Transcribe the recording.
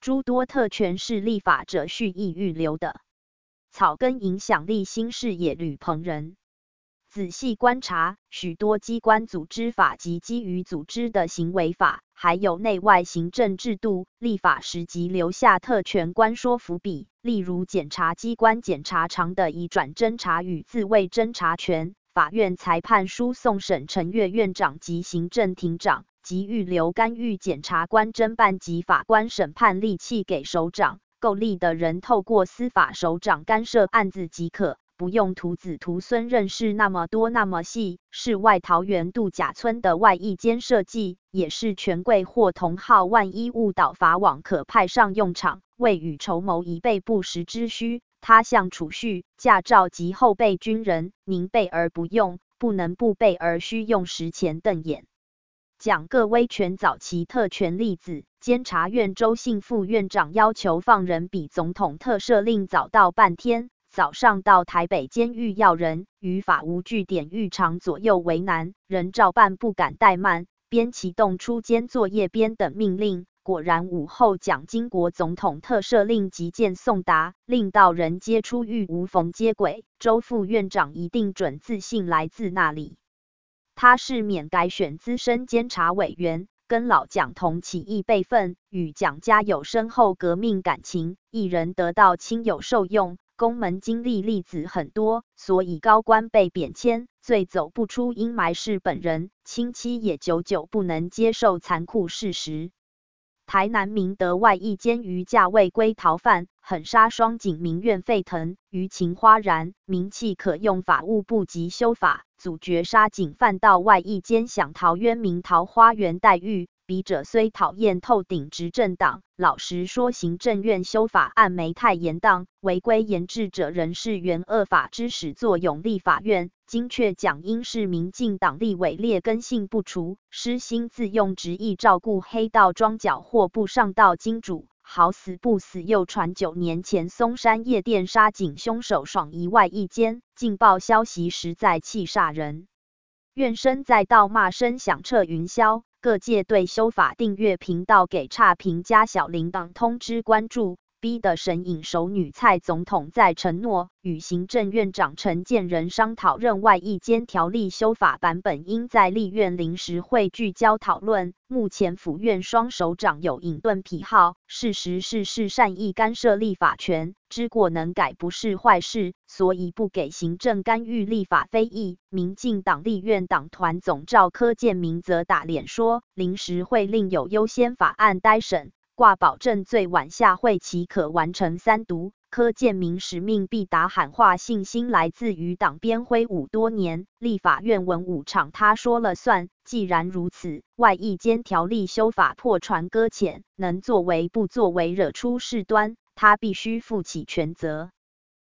诸多特权是立法者蓄意预留的。草根影响力新视野吕鹏仁。仔细观察，许多机关组织法及基于组织的行为法，还有内外行政制度，立法时即留下特权关说伏笔。例如，检察机关检察长的移转侦查与自卫侦查权，法院裁判输送审陈阅院长及行政庭长，及预留干预检察官侦办及法官审判力气给首长。够力的人透过司法首长干涉案子即可。不用徒子徒孙认识那么多那么细，是外桃园度假村的外役间设计，也是权贵或同好万一误导法网可派上用场，未雨绸缪以备不时之需。他项储蓄、驾照及后备军人，宁备而不用，不能不备而需用时前瞪眼。讲个威权早期特权例子，监察院周信副院长要求放人比总统特赦令早到半天。早上到台北监狱要人，于法无据典狱长左右为难，人照办不敢怠慢，边启动出监作业边等命令。果然午后蒋经国总统特赦令急件送达，令到人皆出狱无缝接轨。周副院长一定准自信来自那里。他是免改选资深监察委员，跟老蒋同起义辈分，与蒋家有深厚革命感情，一人得到亲友受用。公门经历例子很多，所以高官被贬迁，最走不出阴霾是本人，亲戚也久久不能接受残酷事实。台南明德外役监余价未归逃犯，狠杀双警，民怨沸腾，舆情哗然，名气可用，法务部即修法，阻绝杀警犯到外役监享陶渊明桃花源待遇。笔者虽讨厌透顶执政党，老实说行政院修法案没太严当，违规严治者仍是原恶法之始作俑。立法院精确讲应是民进党立委劣根性不除，失心自用执意照顾黑道庄脚或不上道金主，好死不死又传9年前松山夜店杀警凶手爽移外役监，劲爆消息实在气煞人。怨声载道，骂声响彻云霄。各界对修法订阅频道给差评加小铃铛通知关注，逼得神隐熟女蔡总统在承诺与行政院长陈建仁商讨任外役监条例修法版本，应在立院临时会聚焦讨论。目前府院双首长有隐遁癖好，事实是善意干涉立法权，知过能改不是坏事，所以不给行政干预立法非议。民进党立院党团总召柯建铭则打脸说，临时会另有优先法案待审，挂保证最晚下会期可完成3读。柯建铭使命必达喊话信心来自于党边挥舞多年，立法院文武场他说了算。既然如此，外役监条例修法破船搁浅，能作为不作为惹出事端，他必须负起全责。